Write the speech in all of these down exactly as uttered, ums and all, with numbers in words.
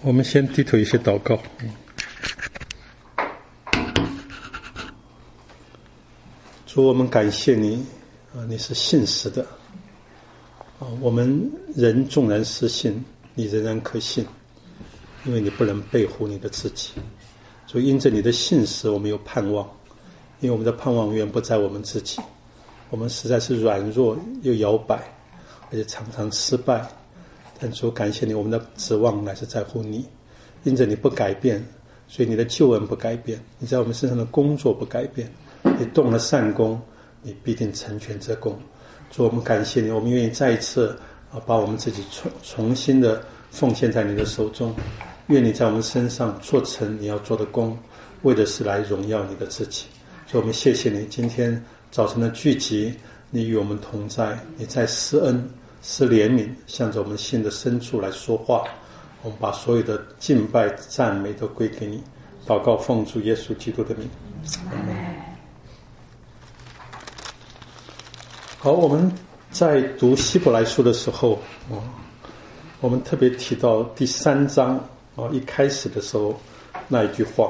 我们先低头一些祷告。主，我们感谢你啊，你是信实的啊。我们人纵然失信，你仍然可信，因为你不能背乎你的自己。所以因着你的信实，我们有盼望，因为我们的盼望远不在我们自己，我们实在是软弱又摇摆，而且常常失败。但主，感谢你，我们的指望乃是在乎你，因着你不改变，所以你的救恩不改变，你在我们身上的工作不改变，你动了善功，你必定成全这功。主，我们感谢你，我们愿意再一次啊，把我们自己重重新的奉献在你的手中，愿你在我们身上做成你要做的功，为的是来荣耀你的自己。所以我们谢谢你，今天早晨的聚集，你与我们同在，你在施恩施怜悯，向着我们心的深处来说话。我们把所有的敬拜赞美都归给你，祷告奉主耶稣基督的名，阿们。好，我们在读希伯来书的时候，我们特别提到第三章一开始的时候那一句话，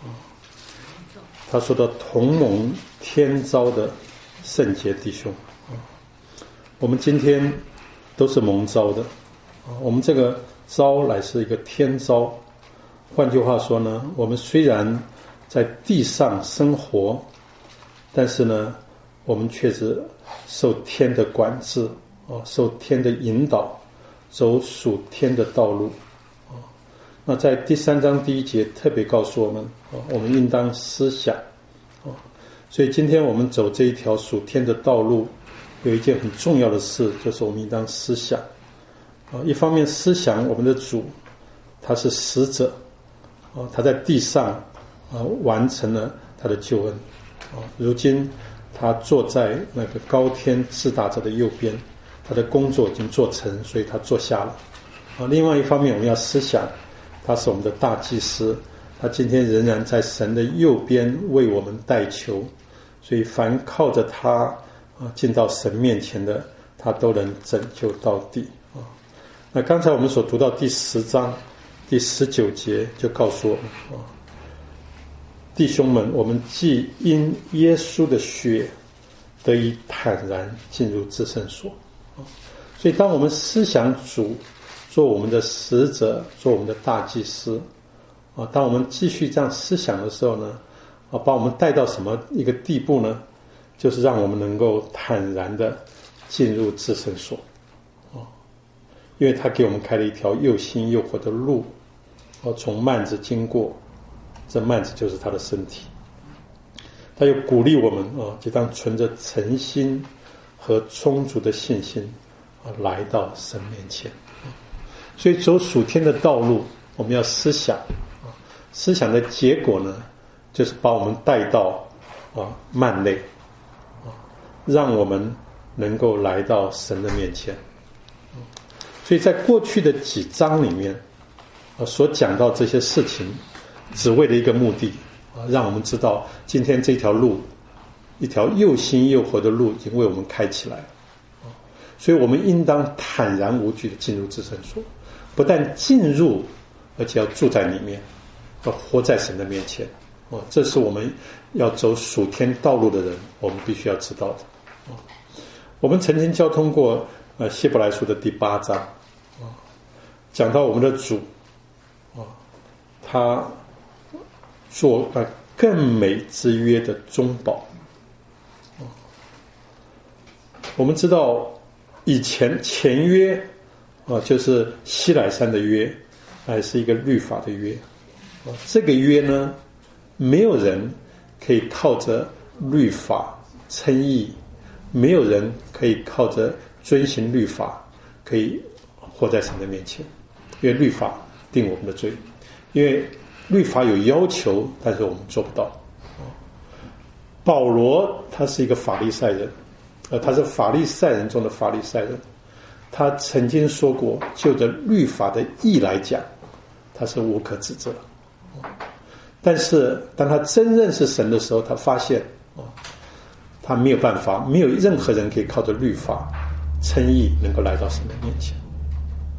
他说到同蒙天召的圣洁弟兄。我们今天都是蒙召的，我们这个召来是一个天召。换句话说呢，我们虽然在地上生活，但是呢，我们却是受天的管制，受天的引导，走属天的道路。那在第三章第一节特别告诉我们，我们应当思想。所以今天我们走这一条属天的道路，有一件很重要的事，就是我们应当思想。一方面思想我们的主，他是使者，他在地上完成了他的救恩，如今他坐在那个高天至大者的右边，他的工作已经做成，所以他坐下了。另外一方面我们要思想，他是我们的大祭司，他今天仍然在神的右边为我们代求，所以凡靠着他进到神面前的，他都能拯救到底。那刚才我们所读到第十章第十九节就告诉我们，弟兄们，我们既因耶稣的血得以坦然进入至圣所。所以当我们思想主做我们的使者，做我们的大祭司，当我们继续这样思想的时候呢，把我们带到什么一个地步呢？就是让我们能够坦然的进入至圣所。因为他给我们开了一条又新又活的路，从幔子经过，这幔子就是他的身体。他又鼓励我们啊，就当存着诚心和充足的信心啊，来到神面前。所以走属天的道路，我们要思想啊，思想的结果呢，就是把我们带到啊幔内啊，让我们能够来到神的面前。所以在过去的几章里面所讲到这些事情，只为了一个目的，让我们知道今天这条路，一条又新又活的路已经为我们开起来了。所以我们应当坦然无惧地进入至圣所，不但进入，而且要住在里面，要活在神的面前。这是我们要走属天道路的人我们必须要知道的。我们曾经交通过呃希伯来书的第八章，讲到我们的主他做呃更美之约的中保。我们知道以前前约啊，就是西乃山的约，还是一个律法的约。这个约呢，没有人可以靠着律法称义，没有人可以靠着遵行律法可以活在神的面前，因为律法定我们的罪，因为律法有要求，但是我们做不到。保罗他是一个法利赛人，呃，他是法利赛人中的法利赛人，他曾经说过，就着律法的义来讲，他是无可指责。但是当他真认识神的时候，他发现他没有办法，没有任何人可以靠着律法称义能够来到神的面前。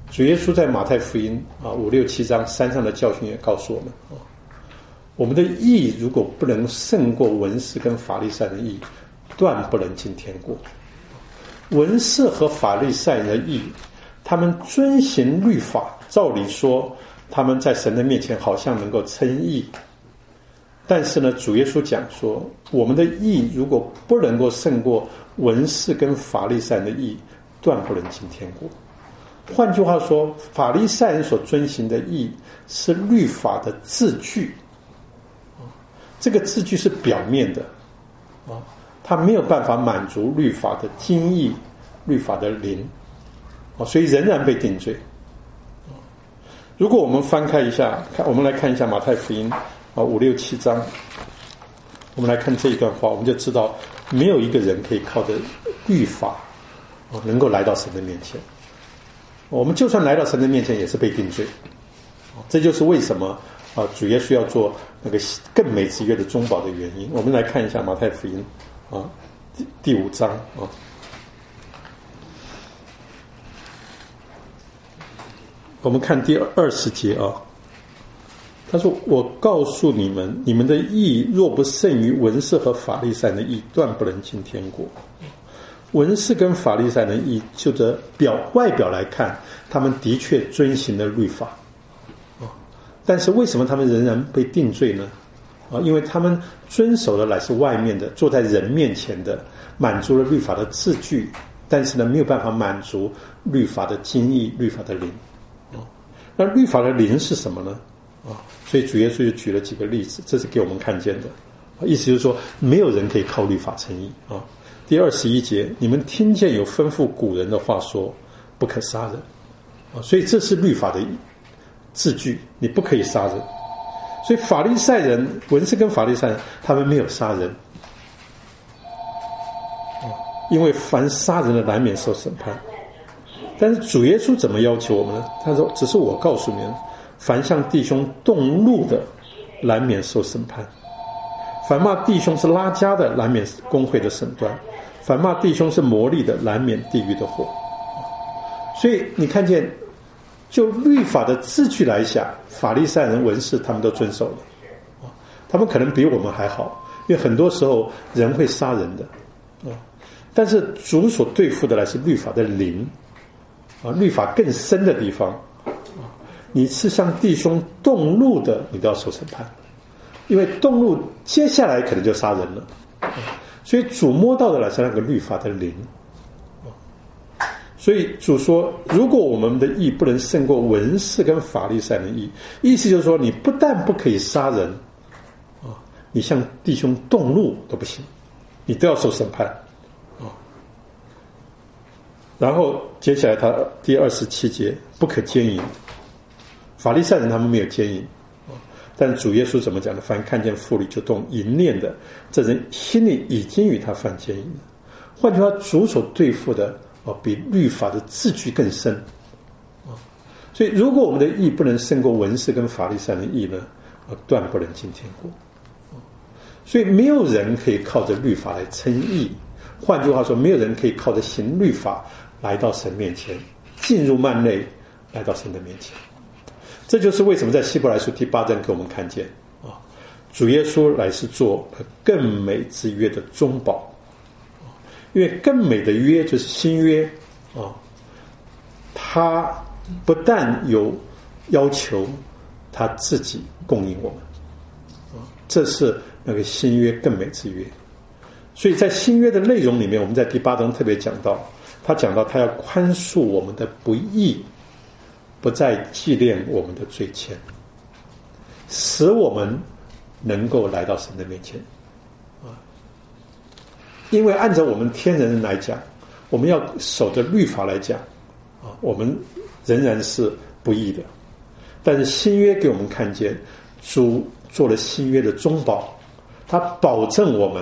主耶稣在马太福音啊五六七章山上的教训也告诉我们啊，我们的义如果不能胜过文士跟法利赛人的义，断不能进天国。文士和法利赛人的义，他们遵行律法，照理说他们在神的面前好像能够称义，但是呢，主耶稣讲说，我们的义如果不能够胜过文士跟法利赛人的义，断不能进天国。换句话说，法利赛人所遵行的义是律法的字句，这个字句是表面的啊，他没有办法满足律法的精义、律法的灵啊，所以仍然被定罪。如果我们翻开一下，看我们来看一下马太福音啊五六七章，我们来看这一段话，我们就知道没有一个人可以靠着律法啊能够来到神的面前。我们就算来到神的面前，也是被定罪。这就是为什么啊主耶稣要做那个更美之约的中保的原因。我们来看一下马太福音啊第第五章啊。我们看第二十节啊，他说：“我告诉你们，你们的义若不胜于文士和法利赛人的义，断不能进天国。”文士跟法利赛人的义，就着表外表来看，他们的确遵行了律法啊，但是为什么他们仍然被定罪呢？啊，因为他们遵守的乃是外面的，坐在人面前的，满足了律法的字句，但是呢，没有办法满足律法的精义、律法的灵。那律法的灵是什么呢？啊，所以主耶稣就举了几个例子，这是给我们看见的。意思就是说，没有人可以靠律法称义啊。第二十一节，你们听见有吩咐古人的话说，不可杀人啊，所以这是律法的字句，你不可以杀人。所以法利赛人、文士跟法利赛人，他们没有杀人啊，因为凡杀人的难免受审判。但是主耶稣怎么要求我们呢？他说：“只是我告诉你们，凡向弟兄动怒的，难免受审判；凡骂弟兄是拉加的，难免公会的审断；凡骂弟兄是魔力的，难免地狱的火。”所以你看见，就律法的字句来想，法利赛人、文士他们都遵守了，他们可能比我们还好，因为很多时候人会杀人的啊，但是主所对付的乃是律法的灵。啊，律法更深的地方，你是向弟兄动怒的，你都要受审判，因为动怒接下来可能就杀人了。所以主摸到的乃是那个律法的灵。所以主说，如果我们的义不能胜过文士跟法利赛人的义，意思就是说，你不但不可以杀人，啊，你向弟兄动怒都不行，你都要受审判。然后接下来他第二十七节，不可奸淫。法利赛人他们没有奸淫，但主耶稣怎么讲呢？凡看见妇女就动淫念的，这人心里已经与他犯奸淫了。换句话，主所对付的哦，比律法的字句更深啊。所以，如果我们的义不能胜过文士跟法利赛人的义呢，啊，断不能进天国。所以，没有人可以靠着律法来称义。换句话说，没有人可以靠着行律法来到神面前，进入幔内，来到神的面前。这就是为什么在希伯来书第八章给我们看见啊，主耶稣来是做更美之约的中保，因为更美的约就是新约啊，他不但有要求他自己供应我们啊，这是那个新约更美之约。所以在新约的内容里面，我们在第八章特别讲到，他讲到他要宽恕我们的不义，不再纪念我们的罪愆，使我们能够来到神的面前啊。因为按照我们天人来讲，我们要守着律法来讲啊，我们仍然是不义的。但是新约给我们看见，主做了新约的中保，他保证我们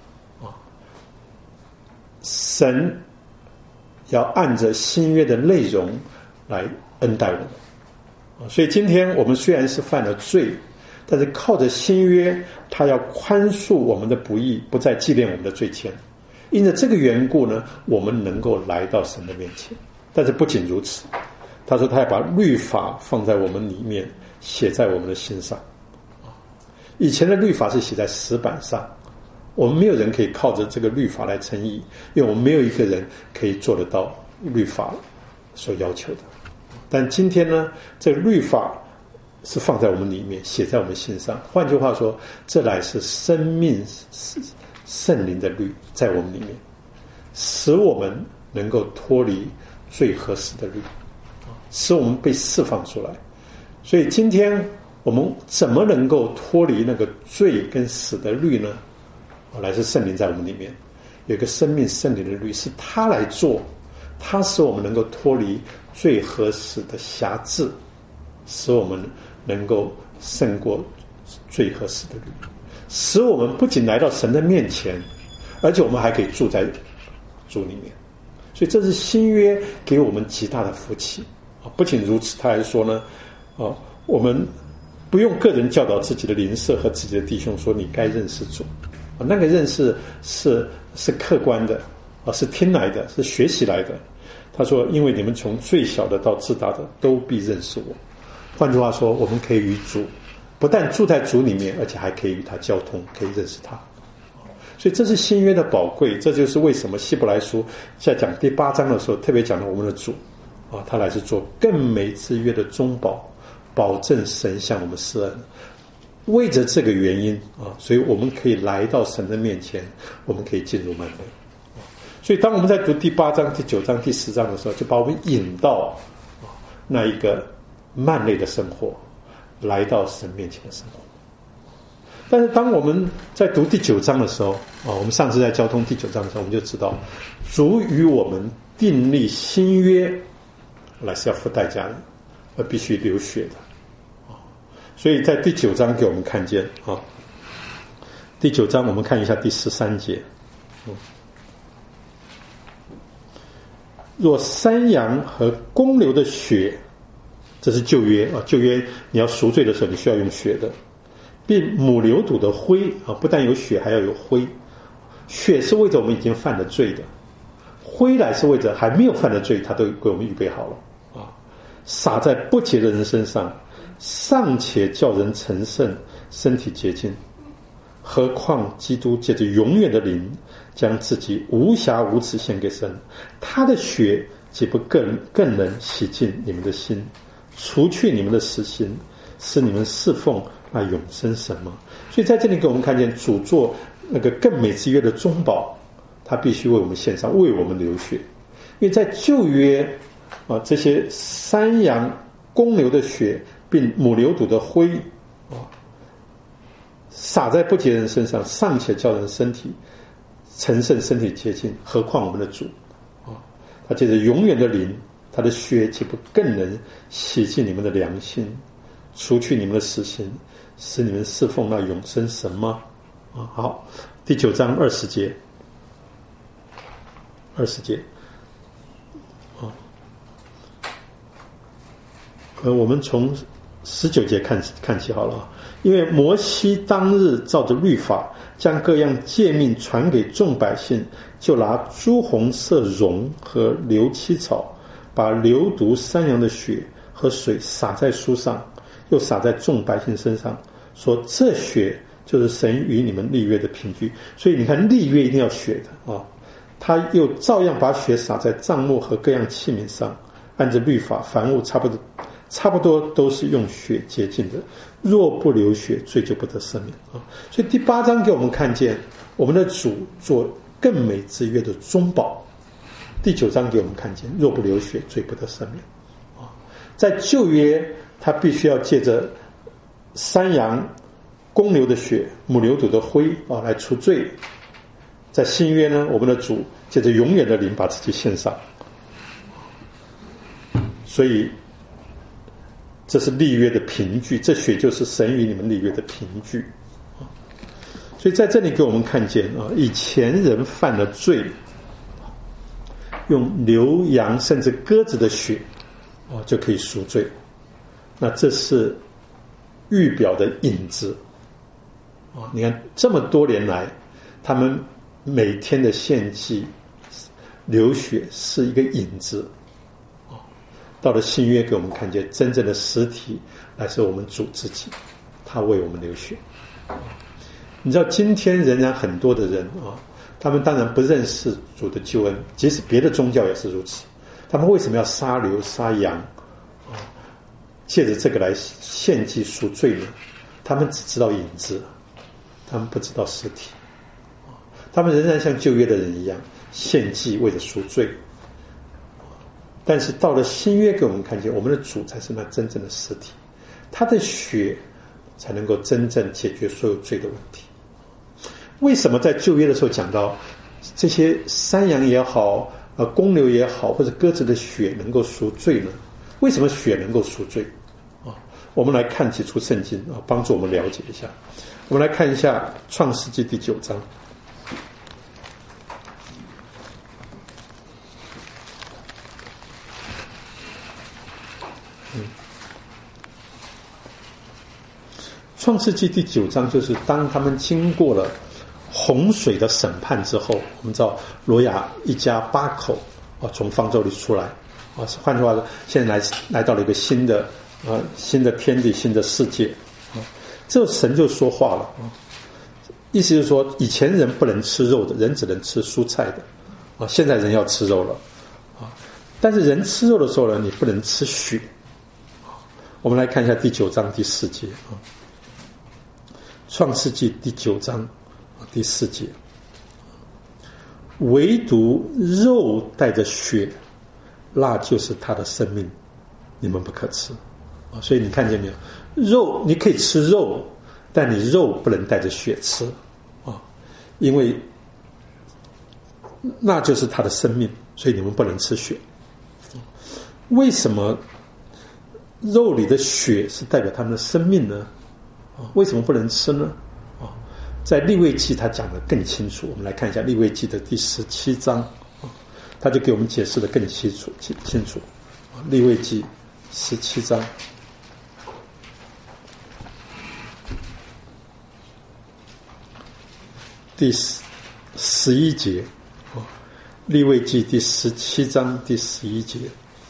神要按着新约的内容来恩待我们，所以今天我们虽然是犯了罪，但是靠着新约，他要宽恕我们的不义，不再纪念我们的罪愆。因着这个缘故呢，我们能够来到神的面前。但是不仅如此， 他说他要把律法放在我们里面，写在我们的心上。以前的律法是写在石板上，我们没有人可以靠着这个律法来称义，因为我们没有一个人可以做得到律法所要求的。但今天呢，这个律法是放在我们里面，写在我们心上。换句话说，这乃是生命圣灵的律在我们里面，使我们能够脱离罪和死的律，使我们被释放出来。所以今天我们怎么能够脱离那个罪跟死的律呢？乃是圣灵在我们里面有一个生命圣灵的律，是他来做，他使我们能够脱离罪和死的辖制，使我们能够胜过罪和死的律，使我们不仅来到神的面前，而且我们还可以住在主里面。所以这是新约给我们极大的福气。不仅如此，他还说呢，啊，我们不用个人教导自己的邻舍和自己的弟兄说你该认识主，啊，那个认识是是客观的，啊，是听来的，是学习来的。他说，因为你们从最小的到至大的都必认识我。换句话说，我们可以与主不但住在主里面，而且还可以与他交通，可以认识他。所以这是新约的宝贵，这就是为什么希伯来书在讲第八章的时候特别讲到我们的主啊，他来是做更美之约的中保，保证神向我们施恩。为着这个原因啊，所以我们可以来到神的面前，我们可以进入幔内。所以当我们在读第八章、第九章、第十章的时候，就把我们引到那一个幔内的生活，来到神面前的生活。但是当我们在读第九章的时候啊，我们上次在交通第九章的时候，我们就知道主与我们订立新约来是要付代价的，而必须流血的。所以在第九章给我们看见啊，第九章我们看一下第十三节，嗯，若山羊和公牛的血，这是旧约啊，旧约你要赎罪的时候你需要用血的，并母牛犊的灰啊，不但有血还要有灰，血是为着我们已经犯了罪的，灰来是为着还没有犯的罪，他都给我们预备好了啊，洒在不洁的人身上，尚且叫人成圣，身体洁净，何况基督借着永远的灵，将自己无瑕无疵献给神，他的血岂不更更能洗净你们的心，除去你们的死心，使你们侍奉那永生神吗？所以在这里给我们看见主做那个更美之约的中保，他必须为我们献上，为我们流血。因为在旧约啊，这些山羊公牛的血并母牛犊的灰啊，洒在不洁人身上，尚且叫人身体成圣，身体洁净，何况我们的主啊？他借着永远的灵，他的血岂不更能洗净你们的良心，除去你们的死刑，使你们侍奉那永生神吗？啊，好，第九章二十节，二十节，啊，呃，我们从十九节看看起好了啊。因为摩西当日照着律法，将各样诫命传给众百姓，就拿朱红色绒和流七草，把流毒山羊的血和水洒在书上，又洒在众百姓身上，说这血就是神与你们立约的凭据。所以你看，立约一定要血的啊。他又照样把血洒在帐幕和各样器皿上，按着律法，凡物差不多差不多都是用血洁净的，若不流血，罪就不得赦免啊。所以第八章给我们看见我们的主做更美之约的中保。第九章给我们看见，若不流血，罪不得赦免啊。在旧约，他必须要借着山羊、公牛的血、母牛犊的灰啊来除罪。在新约呢，我们的主借着永远的灵把自己献上，所以这是立约的凭据，这血就是神与你们立约的凭据。所以在这里给我们看见啊，以前人犯了罪，用牛羊甚至鸽子的血啊就可以赎罪，那这是预表的影子啊。你看这么多年来，他们每天的献祭流血是一个影子啊， 到了新约，给我们看见真正的实体乃是我们主自己，他为我们流血。你知道今天仍然很多的人啊，他们当然不认识主的救恩，即使别的宗教也是如此。他们为什么要杀牛杀羊啊？借着这个来献祭赎罪呢？他们只知道影子，他们不知道实体。他们仍然像旧约的人一样献祭为了赎罪。但是到了新约，给我们看见我们的主才是那真正的实体，他的血才能够真正解决所有罪的问题。为什么在旧约的时候讲到这些山羊也好，呃，公牛也好，或者鸽子的血能够赎罪呢？为什么血能够赎罪啊？我们来看几处圣经啊，帮助我们了解一下。我们来看一下创世纪第九章。嗯，创世纪第九章就是当他们经过了洪水的审判之后，我们知道挪亚一家八口啊从方舟里出来啊，换句话说，现在来来到了一个新的啊新的天地、新的世界啊，这神就说话了啊，意思就是说，以前人不能吃肉的，人只能吃蔬菜的啊，现在人要吃肉了啊，但是人吃肉的时候呢，你不能吃血啊。我们来看一下第九章第四节啊，创世纪第九章。第四节，唯独肉带着血，那就是他的生命，你们不可吃啊！所以你看见没有？肉你可以吃肉，但你肉不能带着血吃啊，因为那就是他的生命，所以你们不能吃血。为什么肉里的血是代表他们的生命呢？啊，为什么不能吃呢？在利未记他讲得更清楚，我们来看一下利未记的第十七章，他就给我们解释得更清楚清楚。利未记十七章第十一节，利未记第十七章第十一节，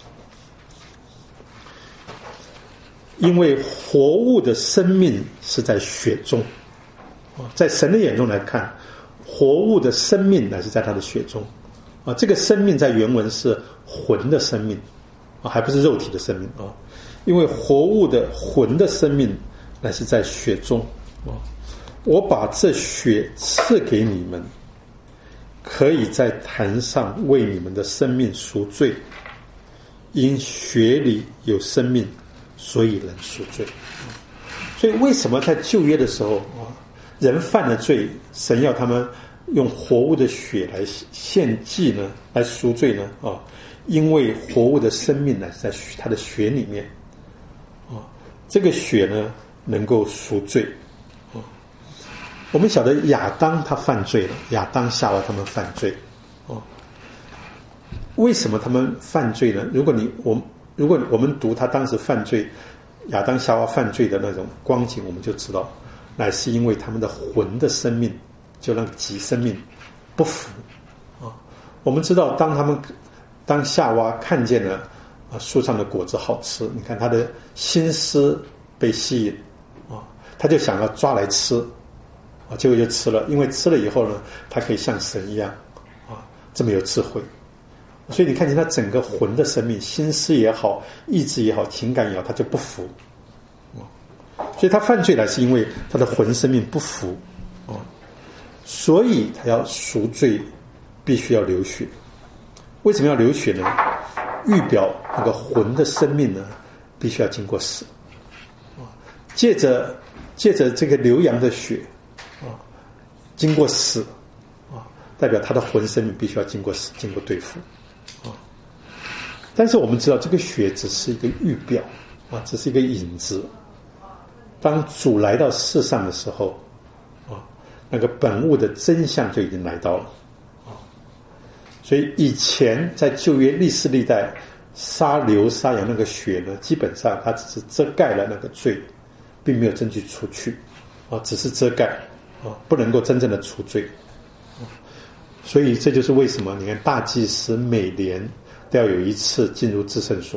因为活物的生命是在血中。在神的眼中来看，活物的生命乃是在他的血中啊。这个生命在原文是魂的生命啊，还不是肉体的生命啊。因为活物的魂的生命乃是在血中啊。我把这血赐给你们，可以在坛上为你们的生命赎罪，因血里有生命，所以能赎罪。所以为什么在旧约的时候啊，人犯了罪，神要他们用活物的血来献祭呢，来赎罪呢啊，因为活物的生命呢在他的血里面啊，这个血呢能够赎罪啊。我们晓得亚当他犯罪了，亚当夏娃他们犯罪啊。为什么他们犯罪呢？如果你我如果我们读他当时犯罪，亚当夏娃犯罪的那种光景，我们就知道。乃是因为他们的魂的生命，就那个己生命不服啊。我们知道，当他们当夏娃看见了啊树上的果子好吃，你看他的心思被吸引啊，他就想要抓来吃啊，结果就吃了。因为吃了以后呢，他可以像神一样啊，这么有智慧。所以你看见他整个魂的生命，心思也好，意志也好，情感也好，他就不服。所以他犯罪来是因为他的魂生命不服啊，所以他要赎罪，必须要流血。为什么要流血呢？预表那个魂的生命呢，必须要经过死啊，借着借着这个流羊的血啊，经过死啊，代表他的魂生命必须要经过死，经过对付啊。但是我们知道，这个血只是一个预表啊，只是一个影子。当主来到世上的时候啊，那个本物的真相就已经来到了啊。所以以前在旧约历世历代杀牛杀羊那个血呢，基本上它只是遮盖了那个罪，并没有真去除去啊，只是遮盖啊，不能够真正的除罪啊。所以这就是为什么你看大祭司每年都要有一次进入至圣所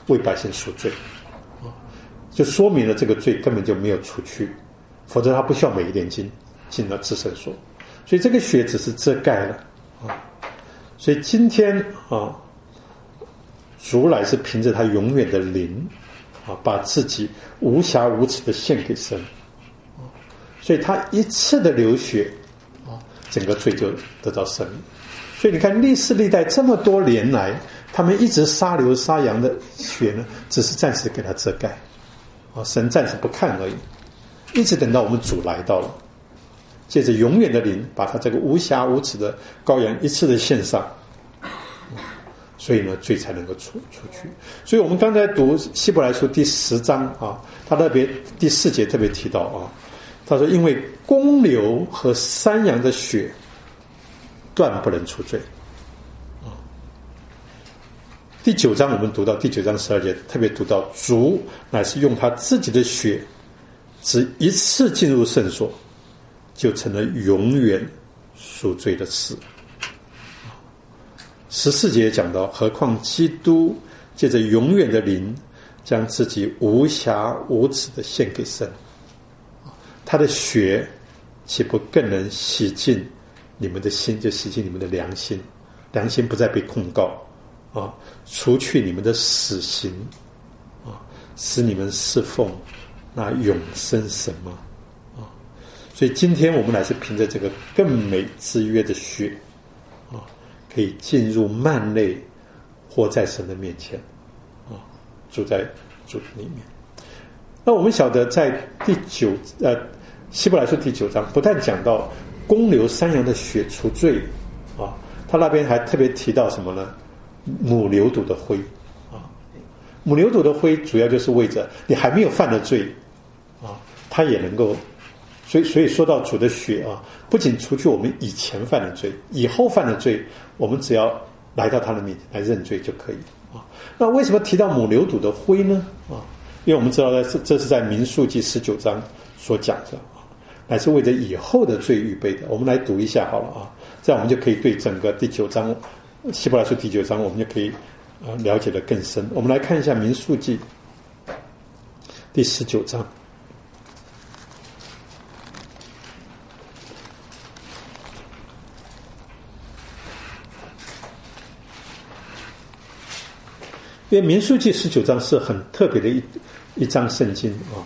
为百姓赎罪，就说明了这个罪根本就没有除去，否则他不需要每一年进进了至圣所，所以这个血只是遮盖了啊。所以今天啊，主乃是凭着他永远的灵啊，把自己无瑕无疵的献给神，所以他一次的流血啊，整个罪就得到赦免。所以你看历世历代这么多年来，他们一直杀牛杀羊的血呢，只是暂时给他遮盖啊，神暂时不看而已，一直等到我们主来到了，借着永远的灵把他这个无瑕无疵的羔羊一次的献上，所以呢罪才能够出出去。所以我们刚才读希伯来书第十章啊，他特别第四节特别提到啊，他说因为公牛和山羊的血断不能除罪啊。第九章我们读到第九章十二节特别读到主乃是用他自己的血只一次进入圣所，就成了永远赎罪的事。十四节讲到何况基督借着永远的灵将自己无瑕无疵的献给神，他的血岂不更能洗净你们的心，就洗净你们的良心，良心不再被控告啊，除去你们的死刑啊，使你们侍奉那永生神吗？啊，所以今天我们乃是凭着这个更美之约的血啊，可以进入幔内，活在神的面前啊，住在主里面。那我们晓得在第九呃希伯来书第九章不但讲到公牛山羊的血除罪啊，他那边还特别提到什么呢？母牛犊的灰啊，母牛犊的灰主要就是为着你还没有犯的罪啊，它也能够，所以所以说到主的血啊，不仅除去我们以前犯的罪，以后犯的罪，我们只要来到他的面前来认罪就可以啊。那为什么提到母牛犊的灰呢？啊，因为我们知道这这是在民数记十九章所讲的。乃是为着以后的罪预备的。我们来读一下好了啊，这样我们就可以对整个第九章希伯来书第九章我们就可以呃了解得更深。我们来看一下民数记第十九章。因为民数记十九章是很特别的一一章圣经啊。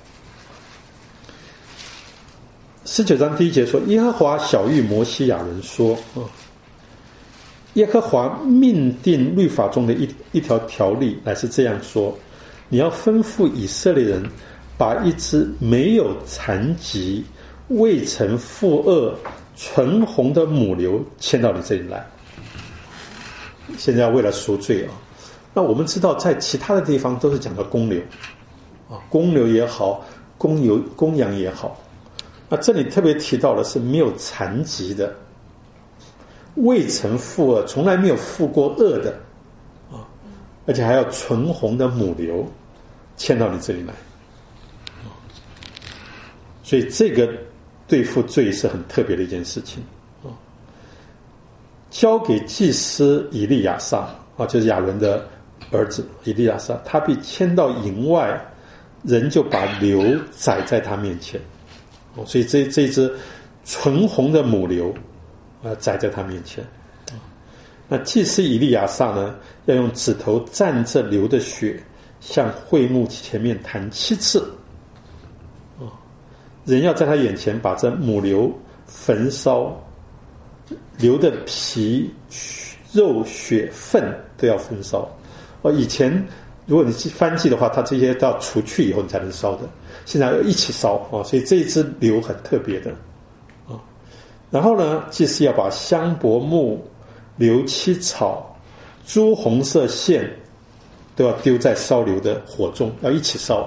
十九章第一节说，耶和华晓谕摩西亚人说啊，耶和华命定律法中的一一条条例，乃是这样说：你要吩咐以色列人，把一只没有残疾、未曾负恶、纯红的母牛牵到你这里来。现在为了赎罪啊，那我们知道在其他的地方都是讲到公牛啊，公牛也好，公牛公羊也好。那这里特别提到的是没有残疾的、未曾负恶、从来没有负过恶的啊，而且还要纯红的母牛牵到你这里来啊，所以这个对付罪是很特别的一件事情啊。交给祭司以利亚撒啊，就是亚伦的儿子以利亚撒，他被牵到营外，人就把牛宰在他面前。所以这这一只纯红的母牛啊，宰在他面前。那祭司以利亚撒呢，要用指头蘸着牛的血，向会幕前面弹七次。啊，人要在他眼前把这母牛焚烧，牛的皮、肉、血、粪都要焚烧。哦，以前如果你翻祭的话，它这些都要除去以后你才能烧的。现在要一起烧啊，所以这一只牛很特别的啊。然后呢，祭司要把香柏木、硫漆草、朱红色线都要丢在烧牛的火中，要一起烧。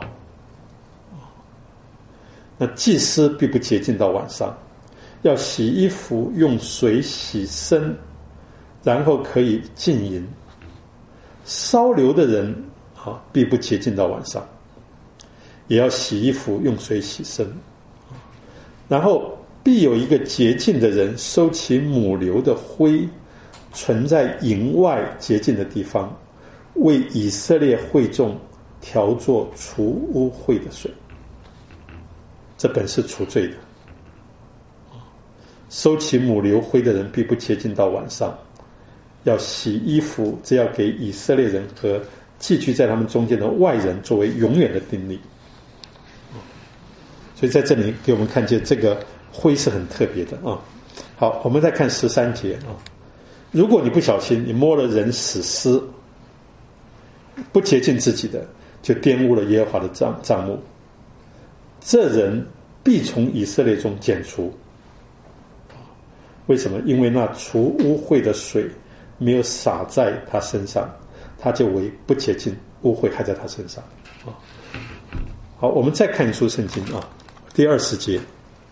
那祭司必不洁净到晚上，要洗衣服，用水洗身，然后可以进营。烧牛的人啊，必不洁净到晚上。也要洗衣服，用水洗身，然后必有一个洁净的人收起母牛的灰，存在营外洁净的地方， 为以色列会众调作除污秽的水，这本是除罪的。收起母牛灰的人必不洁净到晚上，要洗衣服，这要给以色列人和寄居在他们中间的外人作为永远的定例。所以在这里给我们看见这个灰是很特别的啊。好，我们再看十三节啊。如果你不小心，你摸了人死尸，不洁净自己的，就玷污了耶和华的帐帐幕，这人必从以色列中剪除。为什么？因为那除污秽的水没有洒在他身上，他就为不洁净，污秽还在他身上。好，我们再看一处圣经啊，第二十节。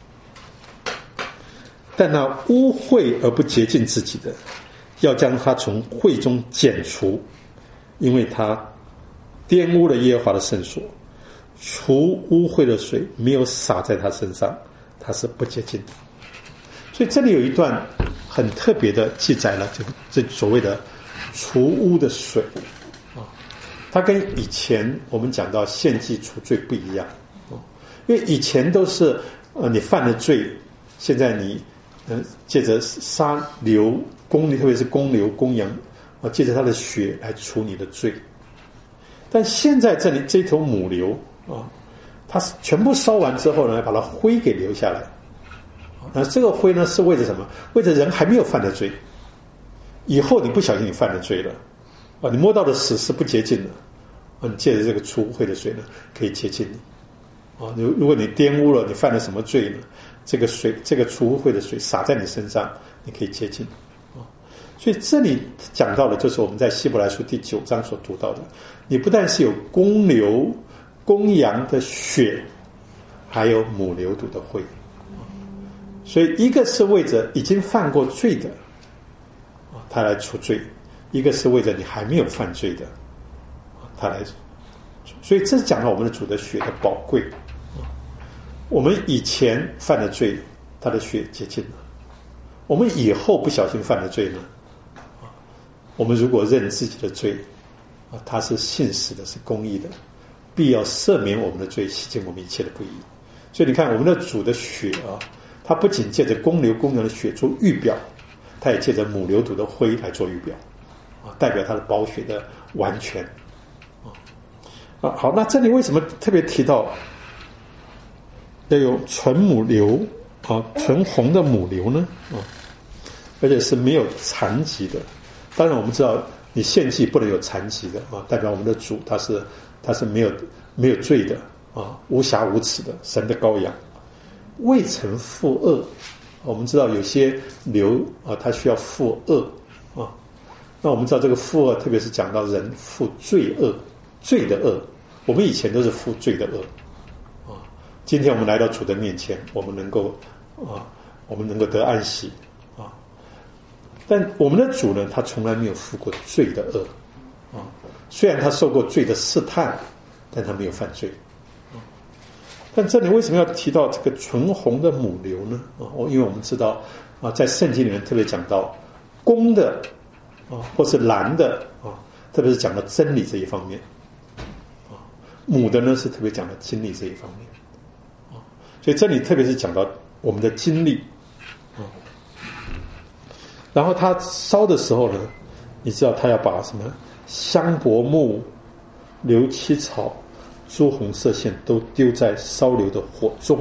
但那污秽而不洁净自己的，要将他从会中剪除，因为他玷污了耶和华的圣所，除污秽的水没有洒在他身上，他是不洁净的。所以这里有一段很特别的记载了，这个这所谓的除污的水啊，它跟以前我们讲到献祭除罪不一样啊，因为以前都是呃你犯了罪，现在你呃借着杀牛公牛，特别是公牛公羊啊，借着它的血来除你的罪。但现在这里这头母牛啊，它全部烧完之后呢，把它灰给留下来。那这个灰呢，是为了什么？为了人还没有犯的罪，以后你不小心你犯了罪了啊，你摸到的死是不洁净的啊，你借着这个除污秽的水呢，可以洁净你啊。如如果你玷污了，你犯了什么罪呢？这个水，这个除污秽的水洒在你身上，你可以洁净啊。所以这里讲到的就是我们在希伯来书第九章所读到的，你不但是有公牛、公羊的血，还有母牛犊的灰。所以一个是为着已经犯过罪的啊，他来除罪；一个是为着你还没有犯罪的啊，他来。所以这是讲到我们的主的血的宝贵啊。我们以前犯的罪，他的血洁净了；我们以后不小心犯的罪呢，啊，我们如果认自己的罪啊，他是信实的，是公义的，必要赦免我们的罪，洗净我们一切的不义。所以你看，我们的主的血啊。他不仅借着公牛公羊的血做预表，他也借着母牛犊的灰来做预表啊，代表他的宝血的完全啊。啊，好，那这里为什么特别提到要有纯母牛啊，纯红的母牛呢？啊，而且是没有残疾的。当然，我们知道你献祭不能有残疾的啊，代表我们的主他是他是没有没有罪的啊，无瑕无疵的神的羔羊。未曾负恶，我们知道有些牛啊，它需要负恶啊。那我们知道这个负恶，特别是讲到人负罪恶，罪的恶，我们以前都是负罪的恶啊。今天我们来到主的面前，我们能够啊，我们能够得安息啊。但我们的主呢，他从来没有负过罪的恶啊。虽然他受过罪的试探，但他没有犯罪。但这里为什么要提到这个纯红的母牛呢？啊，因为我们知道啊，在圣经里面特别讲到公的啊，或是蓝的啊，特别是讲到真理这一方面啊，母的呢是特别讲到经历这一方面啊，所以这里特别是讲到我们的经历啊。然后他烧的时候呢，你知道他要把什么香柏木、硫漆草、朱红色线都丢在烧硫的火中。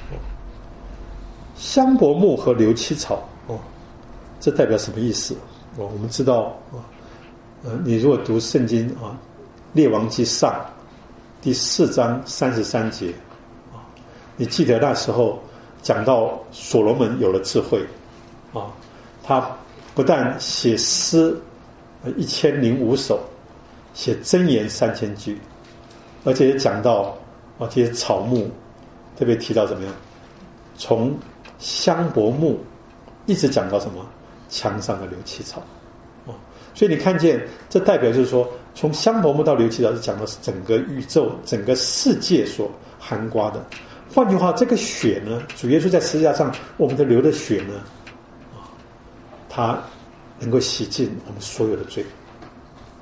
香柏木和硫漆草哦，这代表什么意思？哦，我们知道啊，呃，你如果读圣经啊，《列王纪上》第四章三十三节啊，你记得那时候讲到所罗门有了智慧啊，他不但写诗一千零五首，写箴言三千句。而且也讲到啊，这些草木，特别提到怎么样，从香柏木一直讲到什么墙上的硫漆草啊，所以你看见这代表就是说，从香柏木到硫漆草是讲的是整个宇宙、整个世界所涵盖的。换句话，这个血呢，主耶稣在十字架上我们的流的血呢，啊，它能够洗净我们所有的罪。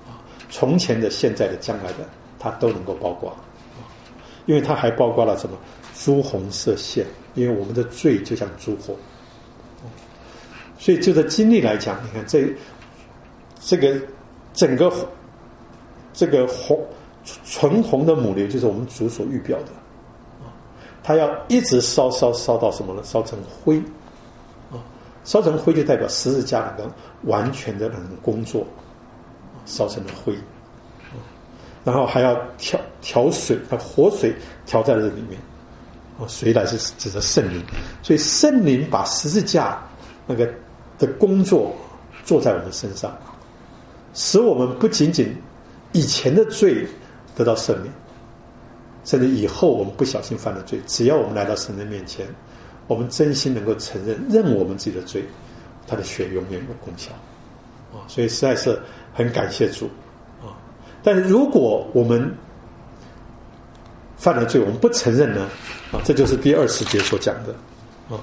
从前的、现在的、将来的，它都能够包括，因为它还包括了什么？朱红色线，因为我们的罪就像朱红，所以就在经历来讲，你看这这个整个这个红纯红的母牛，就是我们主所预表的，它要一直烧烧烧到什么呢？烧成灰，啊，烧成灰就代表十字架能够完全的能工作，烧成了灰，然后还要调调水，把活水调在这里面，啊，水来是指的圣灵，所以圣灵把十字架那个的工作做在我们身上，使我们不仅仅以前的罪得到赦免，甚至以后我们不小心犯了罪，只要我们来到神的面前，我们真心能够承认认我们自己的罪，他的血永远有功效啊！所以实在是很感谢主啊！但是如果我们犯了罪，我们不承认呢？啊，这就是第二十节所讲的啊。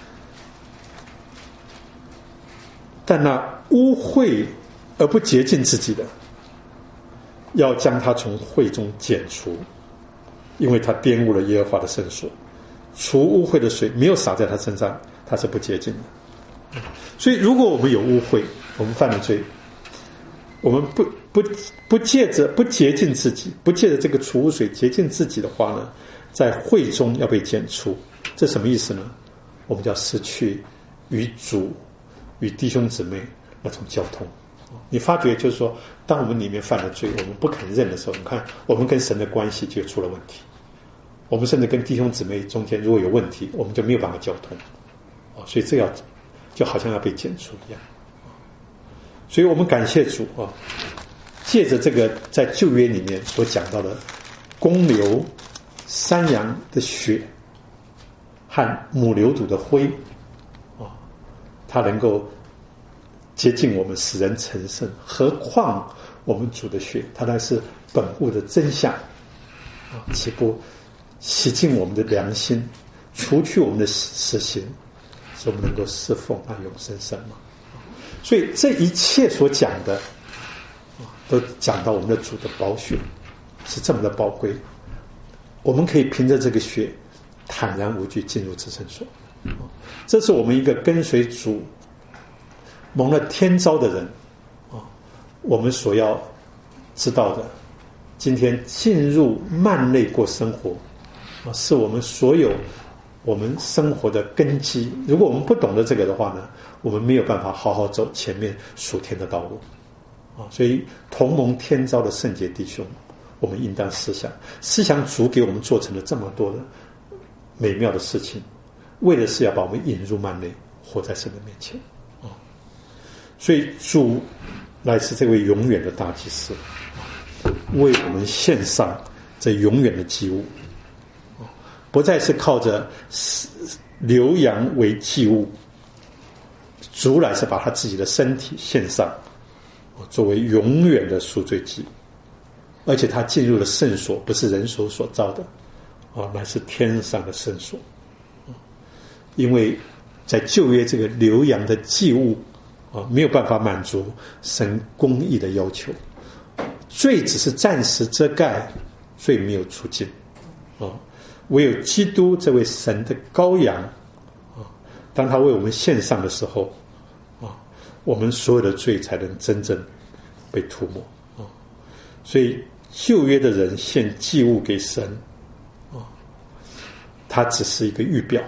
但那污秽而不洁净自己的，要将他从会中剪除，因为他玷污了耶和华的圣所，除污秽的水没有洒在他身上，他是不洁净的。所以如果我们有污秽，我们犯了罪，我们不不不借着不洁净自己，不借着这个除污水洁净自己的话呢，在会中要被剪除。这什么意思呢？我们就要失去与主与弟兄姊妹那种交通。你发觉就是说，当我们里面犯了罪，我们不肯认的时候，你看我们跟神的关系就出了问题，我们甚至跟弟兄姊妹中间如果有问题，我们就没有办法交通，所以这要就好像要被剪除一样。所以我们感谢主啊，借着这个在旧约里面所讲到的公牛、山羊的血和母牛犊的灰啊，它能够接近我们，使人成圣。何况我们主的血，它那是本物的真相啊，岂不洗净我们的良心，除去我们的死刑，使我们能够侍奉那永生神吗？所以这一切所讲的都讲到我们的主的宝血是这么的宝贵，我们可以凭着这个血坦然无惧进入至圣所。这是我们一个跟随主蒙了天召的人啊，我们所要知道的，今天进入幔内过生活啊，是我们所有我们生活的根基。如果我们不懂得这个的话呢，我们没有办法好好走前面属天的道路啊。所以同蒙天召的圣洁弟兄，我们应当思想思想主给我们做成了这么多的美妙的事情，为的是要把我们引入幔内，活在神的面前啊。所以主乃是这位永远的大祭司，为我们献上这永远的祭物，不再是靠着牛羊为祭物，主乃是把他自己的身体献上，作为永远的赎罪祭。而且他进入了圣所，不是人手所造的啊，乃是天上的圣所。因为在旧约这个牛羊的祭物啊，没有办法满足神公义的要求，罪只是暂时遮盖，罪没有除尽啊。唯有基督这位神的羔羊啊，当他为我们献上的时候啊，我们所有的罪才能真正被涂抹啊。所以旧约的人献祭物给神啊，它只是一个预表。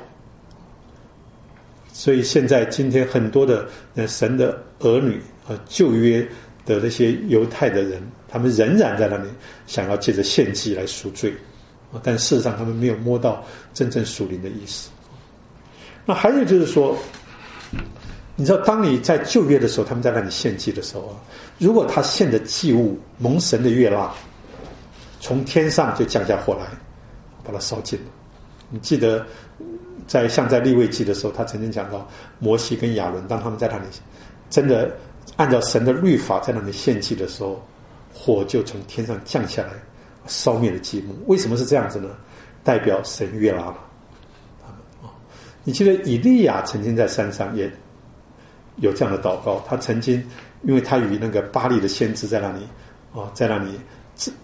所以现在今天很多的神的儿女啊，旧约的那些犹太的人，他们仍然在那里想要借着献祭来赎罪，但事实上他们没有摸到真正属灵的意思。那还有就是说，你知道当你在旧约的时候，他们在那里献祭的时候啊，如果他献的祭物蒙神的悦纳，从天上就降下火来把它烧尽了。你记得在像在利未记的时候，他曾经讲到摩西跟亚伦，当他们在那里真的按照神的律法在那里献祭的时候，火就从天上降下来烧灭了祭幕。为什么是这样子呢？代表神悦纳了他们啊。你记得以利亚曾经在山上也有这样的祷告，他曾经因为他与那个巴力的先知在那里啊，在那里证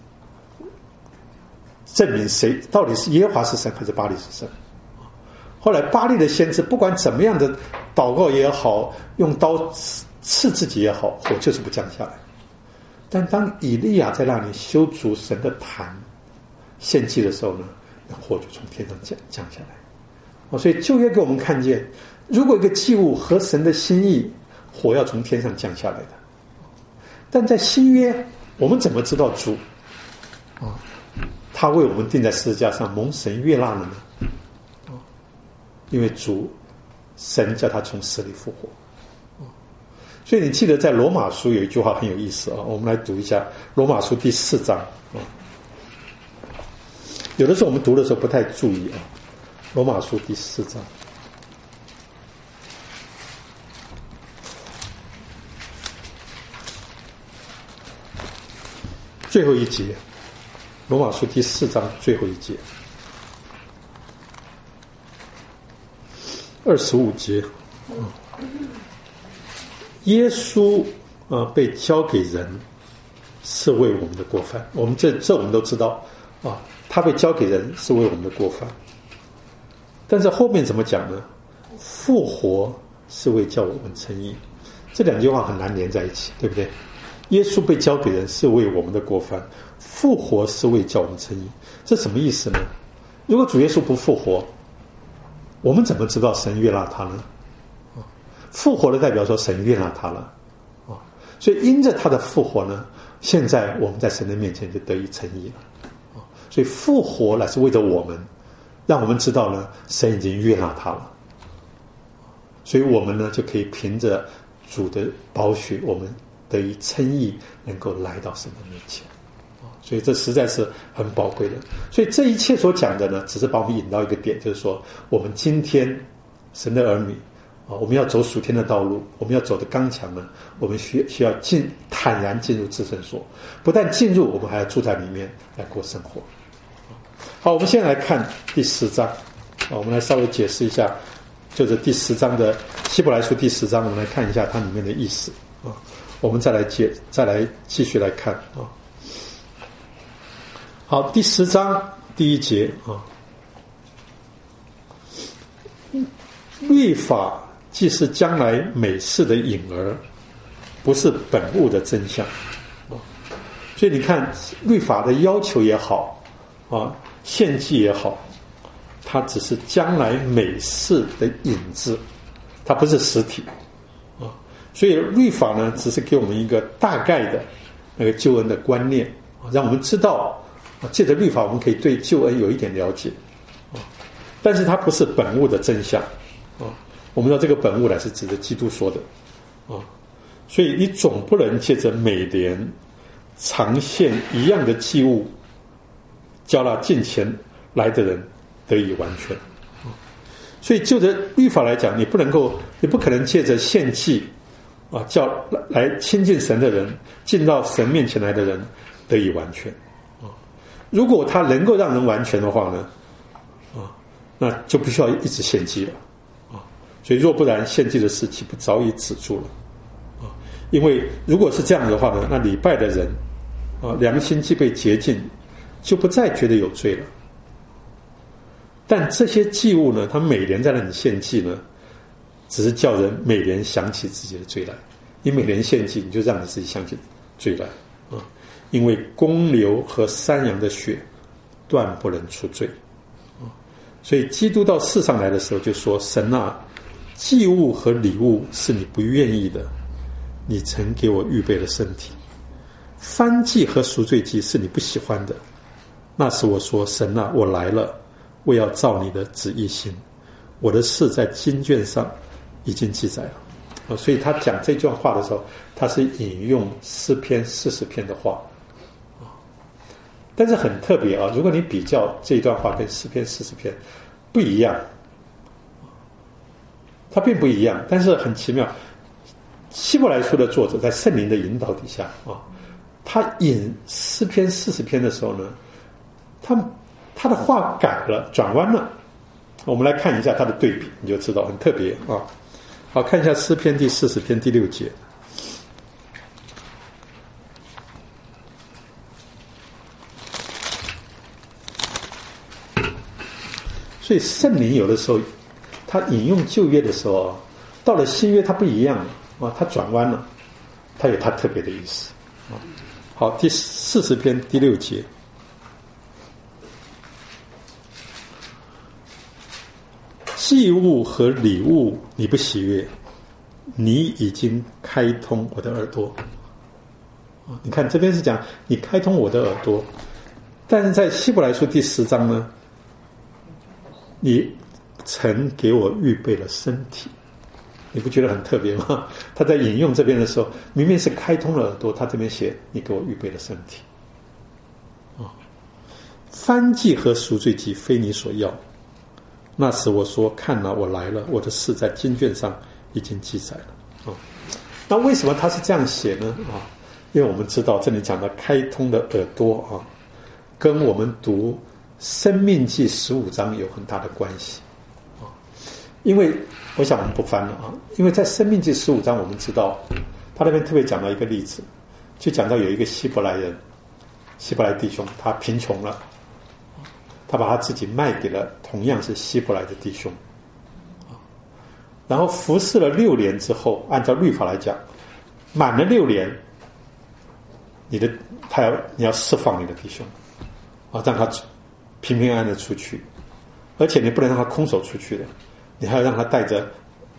证明谁到底是耶和华是神还是巴力是神。后来巴力的先知不管怎么样的祷告也好，用刀刺自己也好，火就是不降下来。但当以利亚在那里修筑神的坛献祭的时候呢，那火就从天上降降下来。哦，所以旧约给我们看见，如果一个祭物合神的心意，火要从天上降下来的。但在新约，我们怎么知道主啊，他为我们钉在十字架上蒙神悦纳了呢？啊，因为主神叫他从死里复活。所以你记得在罗马书有一句话很有意思啊，我们来读一下罗马书第四章啊。有的时候我们读的时候不太注意啊，罗马书第四章最后一节，罗马书第四章最后一节，二十五节。嗯耶稣啊、呃、被交给人是为我们的过犯，我们这这我们都知道啊，他被交给人是为我们的过犯。但是后面怎么讲呢？复活是为叫我们称义。这两句话很难连在一起，对不对？耶稣被交给人是为我们的过犯，复活是为叫我们称义。这什么意思呢？如果主耶稣不复活，我们怎么知道神悦纳他呢？复活的代表说神悦纳他了啊，所以因着他的复活呢，现在我们在神的面前就得以称义了啊。所以复活乃是为着我们，让我们知道呢，神已经悦纳他了，所以我们呢就可以凭着主的宝血，我们得以称义，能够来到神的面前啊。所以这实在是很宝贵的。所以这一切所讲的呢，只是把我们引到一个点，就是说我们今天神的儿女啊，我们要走属天的道路，我们要走的刚强呢，我们需需要进坦然进入至圣所，不但进入，我们还要住在里面来过生活。好，我们现在来看第十章啊，我们来稍微解释一下，就是第十章的希伯来书第十章，我们来看一下它里面的意思啊。我们再来解，再来继续来看啊。好，第十章第一节啊，律法既是将来美事的影儿，不是本物的真相啊。所以你看，律法的要求也好啊，献祭也好，它只是将来美事的影子，它不是实体啊。所以律法呢，只是给我们一个大概的那个救恩的观念啊，让我们知道啊，借着律法我们可以对救恩有一点了解啊，但是它不是本物的真相啊。我们知道这个本物乃是指着基督说的啊，所以你总不能借着美莲常献一样的祭物，叫那近前来的人得以完全啊。所以就着律法来讲，你不能够，你不可能借着献祭啊，叫来亲近神的人，进到神面前来的人得以完全啊。如果他能够让人完全的话呢，啊，那就不需要一直献祭了。所以若不然，献祭的事岂不早已止住了啊？因为如果是这样的话呢，那礼拜的人啊，良心既被洁净，就不再觉得有罪了。但这些祭物呢，它每年在那里献祭呢，只是叫人每年想起自己的罪来。你每年献祭，你就让你自己想起罪来啊！因为公牛和山羊的血断不能除罪啊！所以基督到世上来的时候就说：“神啊，祭物和礼物是你不愿意的，你曾给我预备了身体；燔祭和赎罪祭是你不喜欢的。那时我说：神啊，我来了，我要照你的旨意行。我的事在经卷上已经记载了。”啊，所以他讲这段话的时候，他是引用诗篇四十篇的话啊。但是很特别啊，如果你比较这一段话跟诗篇四十篇不一样。它并不一样，但是很奇妙。希伯来书的作者在圣灵的引导底下啊，他引诗篇四十篇的时候呢，他他的话改了，转弯了。我们来看一下他的对比，你就知道很特别啊。好，看一下诗篇第四十篇第六节。 所以圣灵有的时候，他引用旧约的时候啊，到了新约他不一样了啊，他转弯了，他有他特别的意思啊。好，第四十篇第六节，祭物和礼物你不喜悦，你已经开通我的耳朵。你看这边是讲你开通我的耳朵，但是在希伯来书第十章呢，你曾给我预备了身体，你不觉得很特别吗？他在引用这边的时候，明明是开通了耳朵，他这边写你给我预备了身体。啊，燔祭和赎罪祭非你所要，那时我说看了，我来了，我的事在经卷上已经记载了。啊，那为什么他是这样写呢？啊，因为我们知道这里讲的开通的耳朵啊，跟我们读申命记十五章有很大的关系啊。因为我想我们不翻了啊，因为在申命记十五章我们知道他那边特别讲到一个例子，就讲到有一个希伯来人，希伯来弟兄，他贫穷了，他把他自己卖给了同样是希伯来的弟兄，然后服侍了六年之后，按照律法来讲，满了六年，你的他要你要释放你的弟兄啊，让他平平安安的出去，而且你不能让他空手出去的，你还要让他带着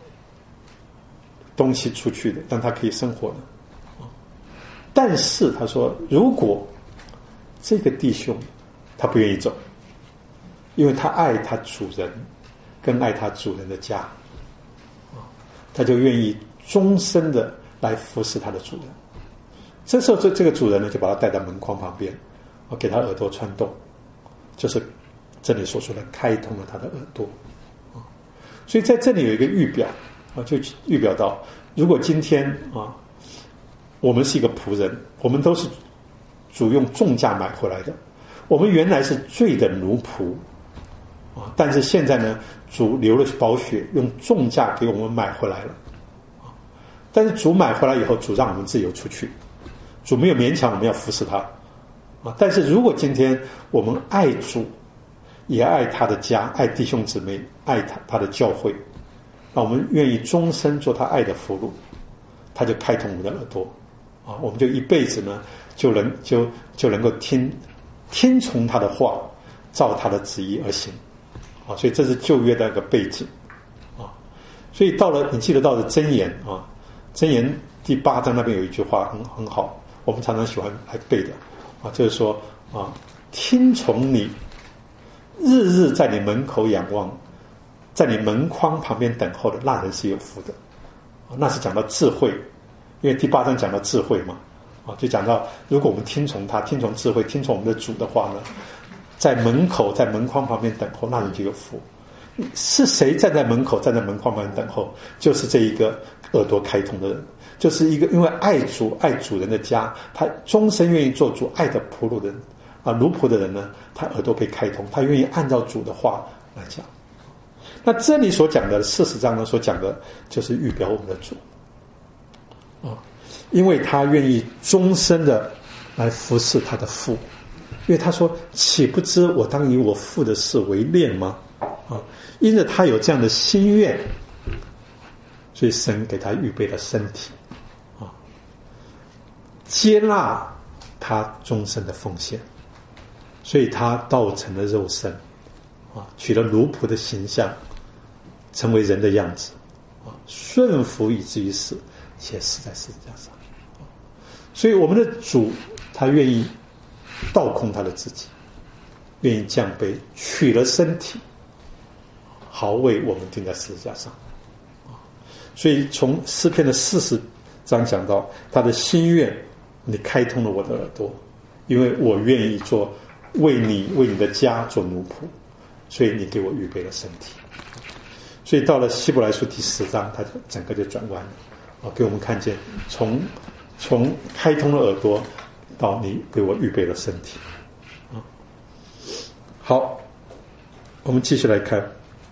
东西出去的，让他可以生活的。但是他说，如果这个弟兄他不愿意走，因为他爱他主人，更爱他主人的家，他就愿意终身的来服侍他的主人。这时候这这个主人呢，就把他带到门框旁边，给他耳朵穿洞，就是这里所说的开通了他的耳朵。所以在这里有一个预表啊，就预表到，如果今天啊，我们是一个仆人，我们都是主用重价买回来的，我们原来是罪的奴仆啊，但是现在呢，主流了宝血，用重价给我们买回来了啊。但是主买回来以后，主让我们自由出去，主没有勉强我们要服侍他啊。但是如果今天我们爱主，也爱他的家，爱弟兄姊妹，爱他他的教会，那我们愿意终身做他爱的俘虏，他就开通我们的耳朵啊，我们就一辈子呢，就能就就能够听听从他的话，照他的旨意而行啊。所以这是旧约的那个背景啊。所以到了你记得到了箴言啊，箴言第八章那边有一句话很很好，我们常常喜欢来背的啊，就是说啊，听从你，日日在你门口仰望，在你门框旁边等候的那人是有福的。那是讲到智慧，因为第八章讲到智慧嘛，啊，就讲到如果我们听从他，听从智慧，听从我们的主的话呢，在门口在门框旁边等候，那人就有福。是谁站在门口站在门框旁边等候？就是这一个耳朵开通的人，就是一个因为爱主爱主人的家，他终身愿意做主爱的仆仆的人啊，奴仆的人呢，他耳朵被开通，他愿意按照主的话来讲。那这里所讲的四十章呢，所讲的就是预表我们的主啊，因为他愿意终身的来服侍他的父，因为他说：“岂不知我当以我父的事为念吗？”啊，因着他有这样的心愿，所以神给他预备了身体啊，接纳他终身的奉献。所以他道成了肉身啊，取了奴仆的形象，成为人的样子啊，顺服以至于死，且死在十字架上。所以我们的主他愿意倒空他的自己，愿意降卑，取了身体，好为我们钉在十字架上。所以从诗篇的四十章讲到他的心愿，你开通了我的耳朵，因为我愿意做为你为你的家做奴仆，所以你给我预备了身体。所以到了希伯来书第十章，他整个就转弯了啊，给我们看见从从开通了耳朵到你给我预备了身体啊。好，我们继续来看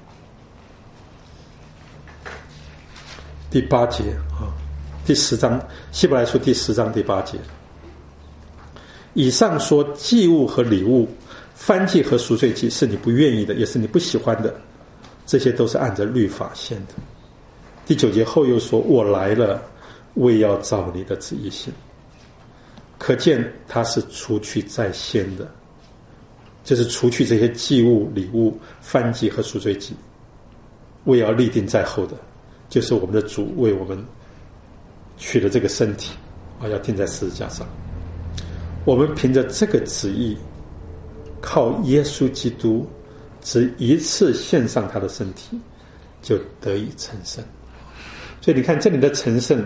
第八节啊，第十章希伯来书第十章第八节。以上说祭物和礼物， 燔祭和赎罪祭是你不愿意的，也是你不喜欢的，这些都是按着律法献的。第九节后又说，我来了，为要照你的旨意行。可见他是除去在先的，就是除去这些祭物、礼物、燔祭和赎罪祭，为要立定在后的，就是我们的主为我们取了这个身体啊，要钉在十字架上。我们凭着这个旨意，靠耶稣基督只一次献上他的身体，就得以成圣。所以你看这里的成圣，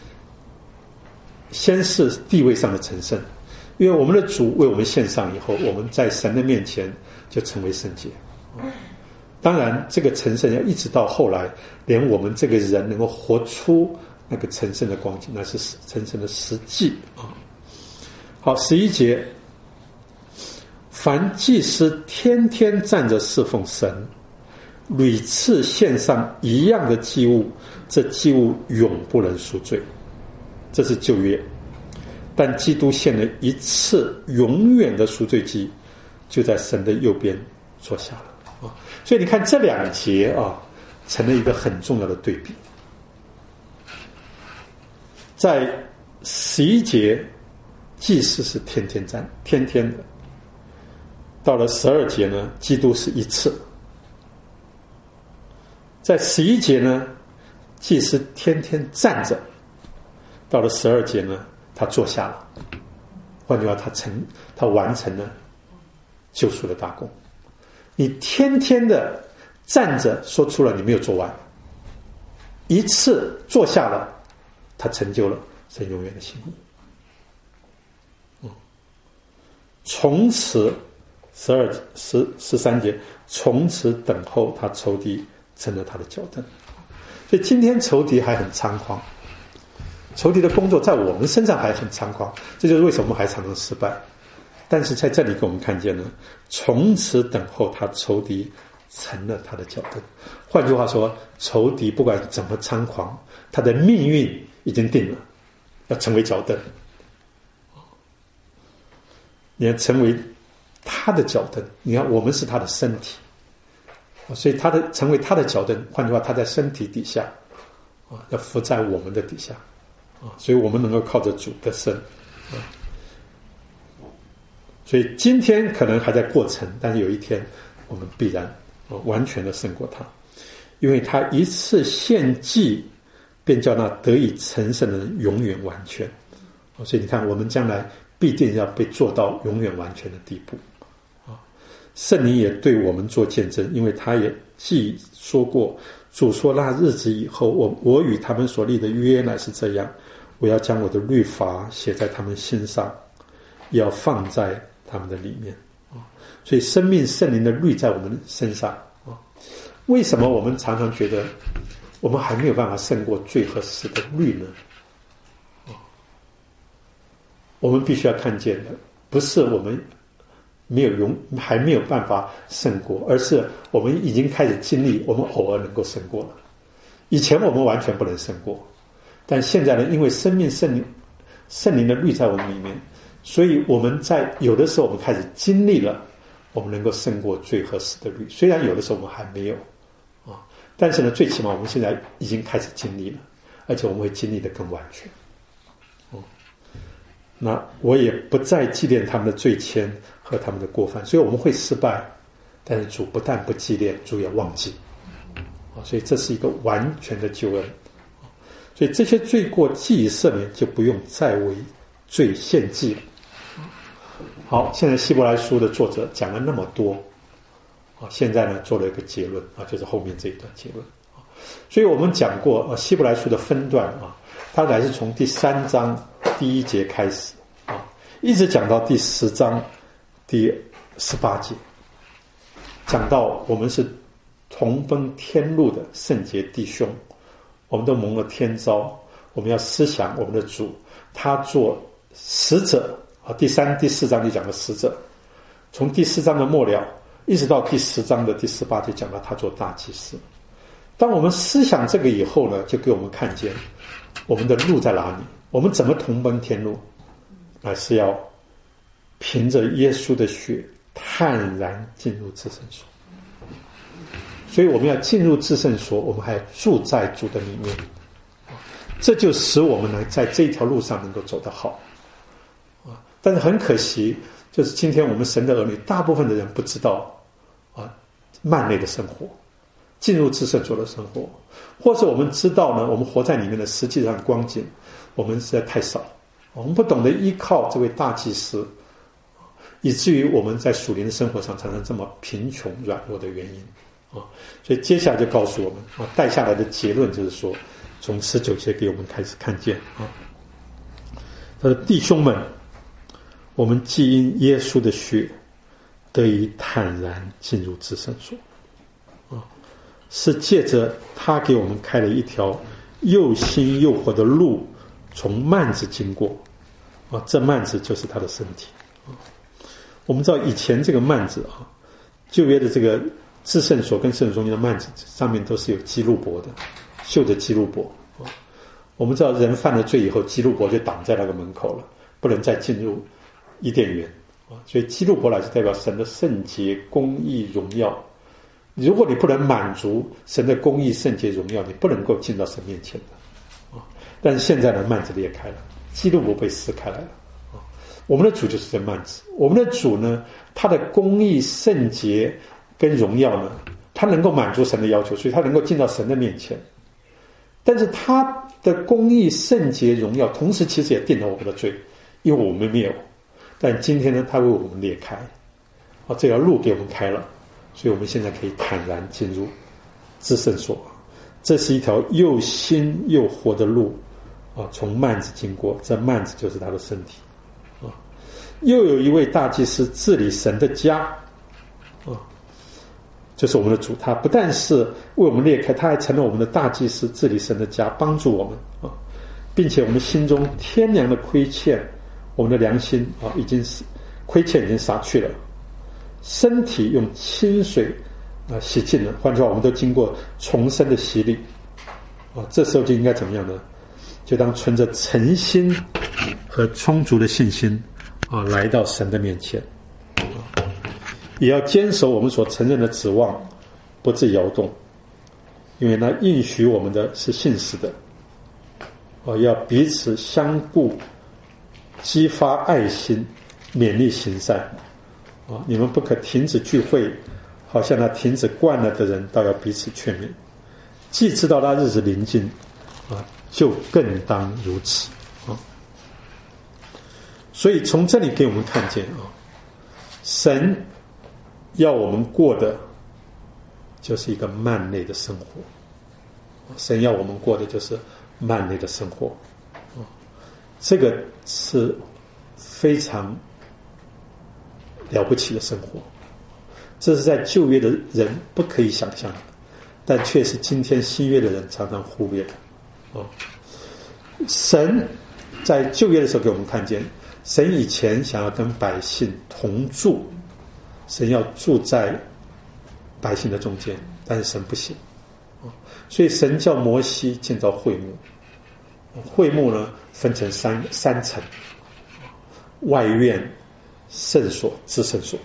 先是地位上的成圣，因为我们的主为我们献上以后，我们在神的面前就成为圣洁。当然这个成圣要一直到后来，连我们这个人能够活出那个成圣的光景，那是成圣的实际啊。好，十一节，凡祭司天天站着侍奉神，屡次献上一样的祭物，这祭物永不能赎罪。这是旧约，但基督献了一次永远的赎罪祭，就在神的右边坐下了啊。所以你看这两节啊，成了一个很重要的对比。在十一节，祭司是天天站，天天的；到了十二节呢，基督是一次。在十一节呢，祭司天天站着。到了十二节呢，他坐下了，换句话，他成，他完成了救赎的大功。你天天的站着，说出了你没有做完，一次坐下了，他成就了神永远的心意。嗯，从此十二十十三节，从此等候他仇敌成了他的脚凳。所以今天仇敌还很猖狂。仇敌的工作在我们身上还很猖狂，这就是为什么我们还常常失败。但是在这里给我们看见呢，从此等候他仇敌成了他的脚凳。换句话说，仇敌不管怎么猖狂，他的命运已经定了，要成为脚凳。你要成为他的脚凳，你看我们是他的身体，所以他的成为他的脚凳，换句话，他在身体底下啊，要伏在我们的底下。啊，所以我们能够靠着主得胜啊。所以今天可能还在过程，但是有一天我们必然啊完全的胜过他，因为他一次献祭，便叫那得以成圣的人永远完全。啊，所以你看，我们将来必定要被做到永远完全的地步。啊，圣灵也对我们做见证，因为他也既说过，主说那日子以后，我我与他们所立的约乃是这样。我要将我的律法写在他们心上，也要放在他们的里面啊。所以生命圣灵的律在我们身上啊。为什么我们常常觉得我们还没有办法胜过罪和死的律呢？啊，我们必须要看见的不是我们没有永还没有办法胜过，而是我们已经开始经历，我们偶尔能够胜过了。以前我们完全不能胜过。但现在呢，因为生命圣灵圣灵的律在我们里面，所以我们在有的时候我们开始经历了，我们能够胜过罪和死的律。虽然有的时候我们还没有啊，但是呢，最起码我们现在已经开始经历了，而且我们会经历得更完全。嗯，那我也不再纪念他们的罪愆和他们的过犯，所以我们会失败，但是主不但不纪念，主也忘记啊，所以这是一个完全的救恩。所以这些罪过既已赦免，就不用再为罪献祭了。好，现在希伯来书的作者讲了那么多啊，现在呢做了一个结论啊，就是后面这一段结论。所以我们讲过啊，希伯来书的分段啊，它乃是从第三章第一节开始啊，一直讲到第十章第十八节，讲到我们是同奔天路的圣洁弟兄。我们都蒙了天召，我们要思想我们的主，他做使者啊。第三、第四章就讲了使者，从第四章的末了一直到第十章的第十八节讲到他做大祭司。当我们思想这个以后呢，就给我们看见我们的路在哪里，我们怎么同奔天路，乃是要凭着耶稣的血坦然进入至圣所。所以我们要进入至圣所，我们还要住在主的里面，这就使我们呢在这条路上能够走得好。但是很可惜，就是今天我们神的儿女大部分的人不知道啊幔内的生活，进入至圣所的生活，或是我们知道呢，我们活在里面的实际上光景我们实在太少，我们不懂得依靠这位大祭司，以至于我们在属灵的生活上常常这么贫穷软弱的原因啊。所以接下来就告诉我们啊，带下来的结论就是说，从十九节给我们开始看见啊，他说弟兄们，我们既因耶稣的血得以坦然进入至圣所啊，是借着他给我们开了一条又新又活的路，从幔子经过啊，这幔子就是他的身体啊。我们知道以前这个幔子啊，旧约的这个至圣所跟圣所中间的幔子上面都是有基路伯的，绣着基路伯啊。我们知道人犯了罪以后，基路伯就挡在那个门口了，不能再进入伊甸园啊。所以基路伯来是代表神的圣洁、公义、荣耀。如果你不能满足神的公义、圣洁、荣耀，你不能够进到神面前的啊。但是现在呢，幔子裂开了，基路伯被撕开来了啊。我们的主就是这幔子，我们的主呢，他的公义、圣洁跟荣耀呢，他能够满足神的要求，所以他能够进到神的面前。但是他的公义、圣洁、荣耀，同时其实也定了我们的罪，因为我们没有。但今天呢，他为我们裂开啊，这条路给我们开了，所以我们现在可以坦然进入至圣所。这是一条又新又活的路啊，从幔子经过，这幔子就是他的身体啊。又有一位大祭司治理神的家啊，就是我们的主，他不但是为我们裂开，他还成了我们的大祭司，治理神的家，帮助我们啊，并且我们心中天良的亏欠，我们的良心啊，已经是亏欠已经洒去了，身体用清水啊洗净了。换句话，我们都经过重生的洗礼啊，这时候就应该怎么样呢？就当存着诚心和充足的信心啊，来到神的面前。也要坚守我们所承认的指望，不致摇动，因为那应许我们的是信实的。哦，要彼此相顾，激发爱心，勉励行善。啊，你们不可停止聚会，好像那停止惯了的人，倒要彼此劝勉。既知道那日子临近，啊，就更当如此。啊，所以从这里给我们看见啊，神要我们过的就是一个幔内的生活，神要我们过的就是幔内的生活，这个是非常了不起的生活，这是在旧约的人不可以想象的，但却是今天新约的人常常忽略的。神在旧约的时候给我们看见，神以前想要跟百姓同住，神要住在百姓的中间，但是神不行，所以神叫摩西建造会幕。会幕呢分成三三层，外院、圣所、至圣所。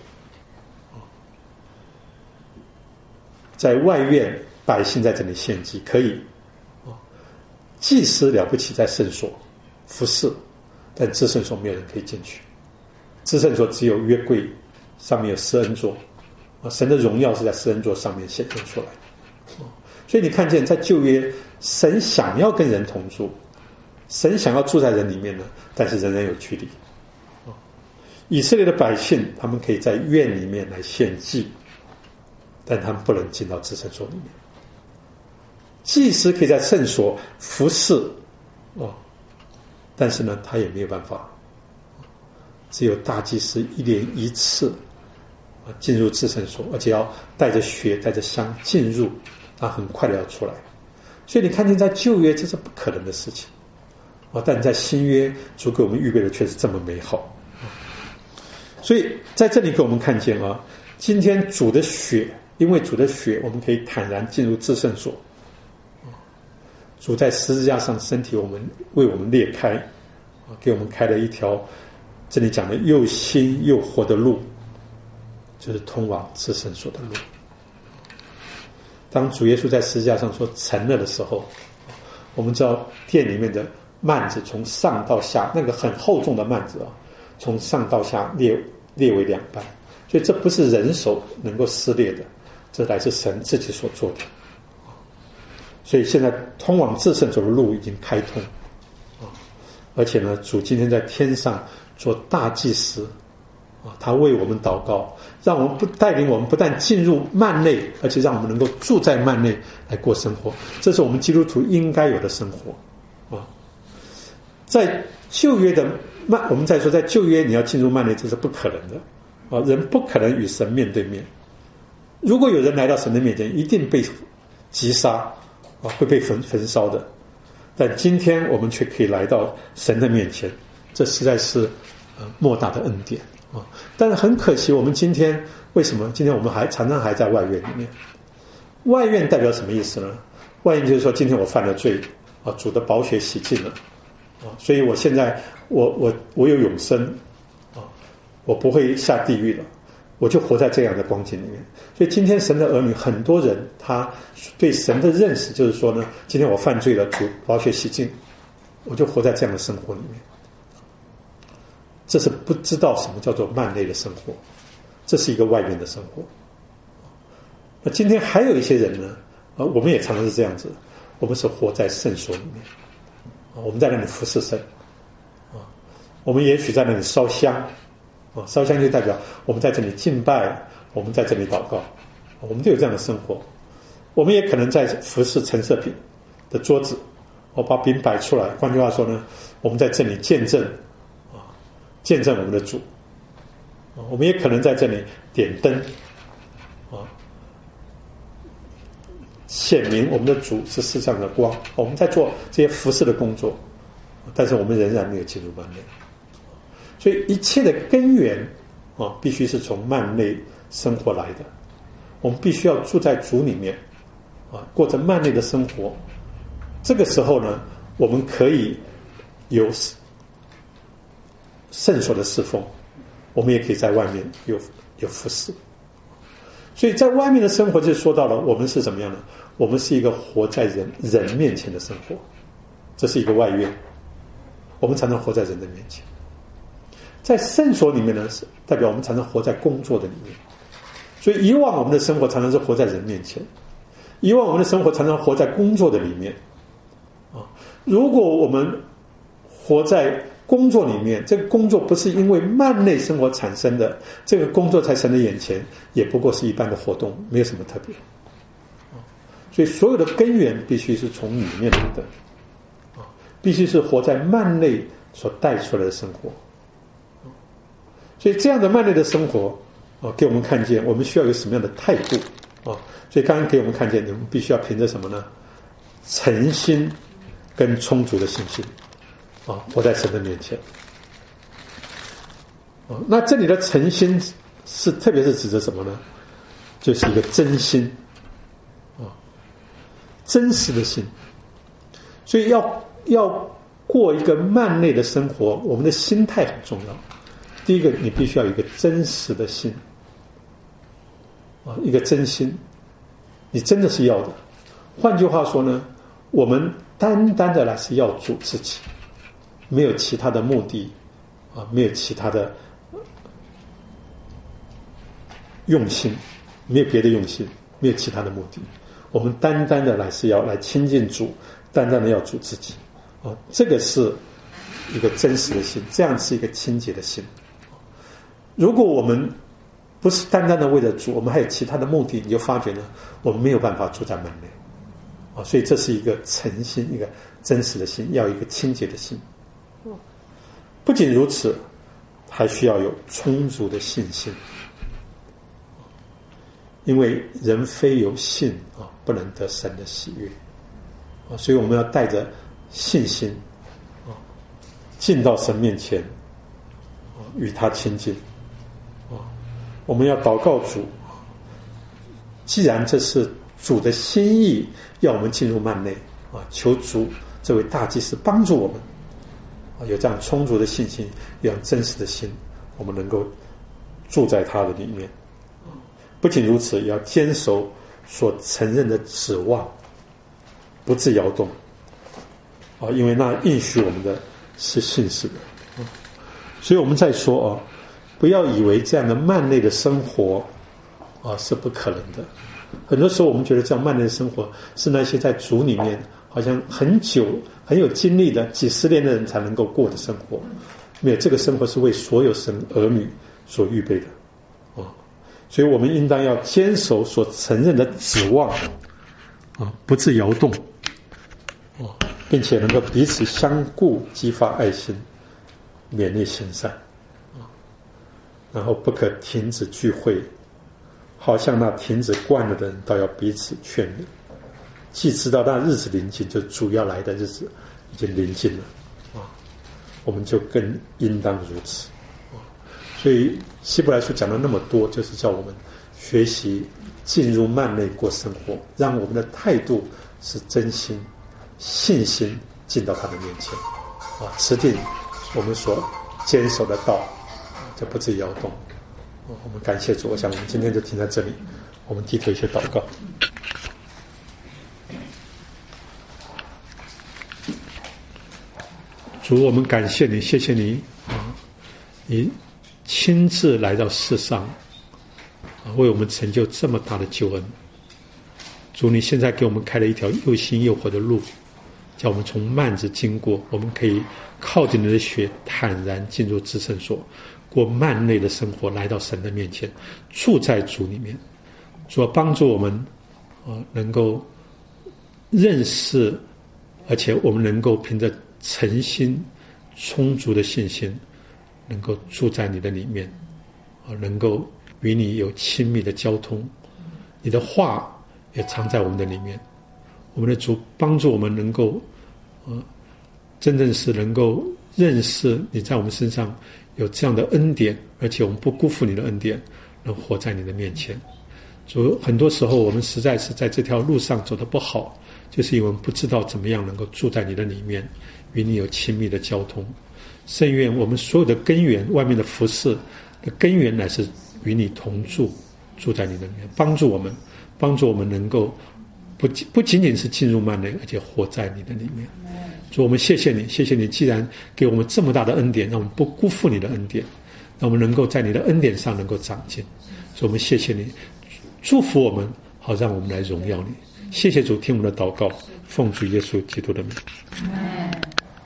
在外院，百姓在这里献祭可以，祭司了不起在圣所服侍，但至圣所没有人可以进去。至圣所只有约柜，上面有施恩座，神的荣耀是在施恩座上面显现出来。所以你看见在旧约，神想要跟人同住，神想要住在人里面呢，但是人人有距离。以色列的百姓他们可以在院里面来献祭，但他们不能进到至圣所里面。祭司可以在圣所服侍哦，但是呢他也没有办法，只有大祭司一年一次进入至圣所，而且要带着血带着香进入，他很快的要出来。所以你看见在旧约这是不可能的事情，但在新约主给我们预备的却是这么美好。所以在这里给我们看见啊，今天主的血，因为主的血我们可以坦然进入至圣所，主在十字架上身体我们为我们裂开，给我们开了一条这里讲的又新又活的路， 就是通往至圣所的路。当主耶稣在十字架上说成了的时候，我们知道殿里面的幔子从上到下，那个很厚重的幔子啊，从上到下裂裂为两半，所以这不是人手能够撕裂的，这乃是神自己所做的。所以现在通往至圣所的路已经开通，而且呢，主今天在天上做大祭司，他为我们祷告，让我们不带领我们不但进入幔内，而且让我们能够住在幔内来过生活，这是我们基督徒应该有的生活啊。在旧约的幔，我们再说，在旧约你要进入幔内，这是不可能的啊，人不可能与神面对面。如果有人来到神的面前，一定被击杀啊，会被焚焚烧的。但今天我们却可以来到神的面前，这实在是呃莫大的恩典啊！但是很可惜，我们今天为什么？今天我们还常常还在外院里面。外院代表什么意思呢？外院就是说，今天我犯了罪啊，主的宝血洗净了啊，所以我现在我我我有永生啊，我不会下地狱了，我就活在这样的光景里面。所以今天神的儿女很多人，他对神的认识就是说呢，今天我犯罪了，主宝血洗净，我就活在这样的生活里面。这是不知道什么叫做幔内的生活，这是一个外面的生活。那今天还有一些人呢，啊，我们也常常是这样子，我们是活在圣所里面，啊，我们在那里服侍神，啊，我们也许在那里烧香，啊，烧香就代表我们在这里敬拜，我们在这里祷告，我们都有这样的生活。我们也可能在服侍陈设饼的桌子，我把饼摆出来，换句话说呢，我们在这里见证啊，见证我们的主。我们也可能在这里点灯啊，显明我们的主是世上的光。我们在做这些服侍的工作，但是我们仍然没有进入幔内。所以一切的根源啊，必须是从幔内生活来的。我们必须要住在主里面啊，过着幔内的生活。这个时候呢，我们可以有圣所的侍奉，我们也可以在外面有有服侍。所以在外面的生活就说到了，我们是怎么样呢？我们是一个活在人人面前的生活，这是一个外院。我们常常活在人的面前。在圣所里面呢，是代表我们常常活在工作的里面。所以以往我们的生活常常是活在人面前，以往我们的生活常常活在工作的里面啊。如果我们活在工作里面，这个工作不是因为幔内生活产生的，这个工作在神的眼前也不过是一般的活动，没有什么特别。所以所有的根源必须是从里面来的啊，必须是活在幔内所带出来的生活。所以这样的幔内的生活啊，给我们看见我们需要有什么样的态度啊。所以刚刚给我们看见，我们必须要凭着什么呢？诚心跟充足的信心啊，活在神的面前啊。那这里的诚心是特别是指着什么呢？就是一个真心啊，真实的心。所以要要过一个幔内的生活，我们的心态很重要。第一个，你必须要有一个真实的心啊，一个真心，你真的是要的。换句话说呢，我们单单的来是要主自己，没有其他的目的啊，没有其他的用心，没有别的用心，没有其他的目的。我们单单的来是要来亲近主，单单的要主自己啊，这个是一个真实的心，这样是一个清洁的心。如果我们不是单单的为了主，我们还有其他的目的，你就发觉呢，我们没有办法住在门内啊。所以这是一个诚心，一个真实的心，要一个清洁的心。不仅如此，还需要有充足的信心，因为人非有信啊，不能得神的喜悦啊。所以我们要带着信心啊，进到神面前啊，与他亲近。我们要祷告主，既然这是主的心意，要我们进入幔内啊，求主这位大祭司帮助我们啊，有这样充足的信心，有这样真实的心，我们能够住在他的里面， 不仅如此，也要坚守所承认的指望，不致摇动啊，因为那应许我们的是信实的。所以我们在说啊，不要以为这样的慢内的生活啊是不可能的。很多时候我们觉得这样慢内的生活是那些在主里面好像很久很有经历的几十年的人才能够过的生活。没有，这个生活是为所有神儿女所预备的啊。所以我们应当要坚守所承认的指望啊，不致摇动啊，并且能够彼此相顾，激发爱心，勉励行善啊，然后不可停止聚会，好像那停止惯了的人，倒要彼此劝勉。既知道那日子临近，就主要来的日子已经临近了啊，我们就更应当如此啊。所以希伯来书讲了那么多，就是叫我们学习进入幔内过生活，让我们的态度是真心、信心进到他的面前啊，持定我们所坚守的道，就不致摇动。我们感谢主，我想我们今天就停在这里，我们低头一些祷告。主，我们感谢你，谢谢你啊，你亲自来到世上啊，为我们成就这么大的救恩。主，你现在给我们开了一条又新又活的路，叫我们从幔子经过，我们可以靠着你的血坦然进入至圣所，过幔内的生活，来到神的面前，住在主里面。主要帮助我们啊，能够认识，而且我们能够凭着诚心充足的信心，能够住在你的里面啊，能够与你有亲密的交通，你的话也藏在我们的里面。我们的主帮助我们能够呃，真正是能够认识你在我们身上有这样的恩典，而且我们不辜负你的恩典，能活在你的面前。主，很多时候我们实在是在这条路上走得不好，就是因为我们不知道怎么样能够住在你的里面，与你有亲密的交通。甚愿我们所有的根源，外面的服事的根源，乃是与你同住，住在你的里面，帮助我们，帮助我们能够不不仅仅是进入幔内，而且活在你的里面。主，我们谢谢你，谢谢你，既然给我们这么大的恩典，让我们不辜负你的恩典，让我们能够在你的恩典上能够长进。主，我们谢谢你，祝福我们，好让我们来荣耀你。谢谢主，听我们的祷告，奉主耶稣基督的名。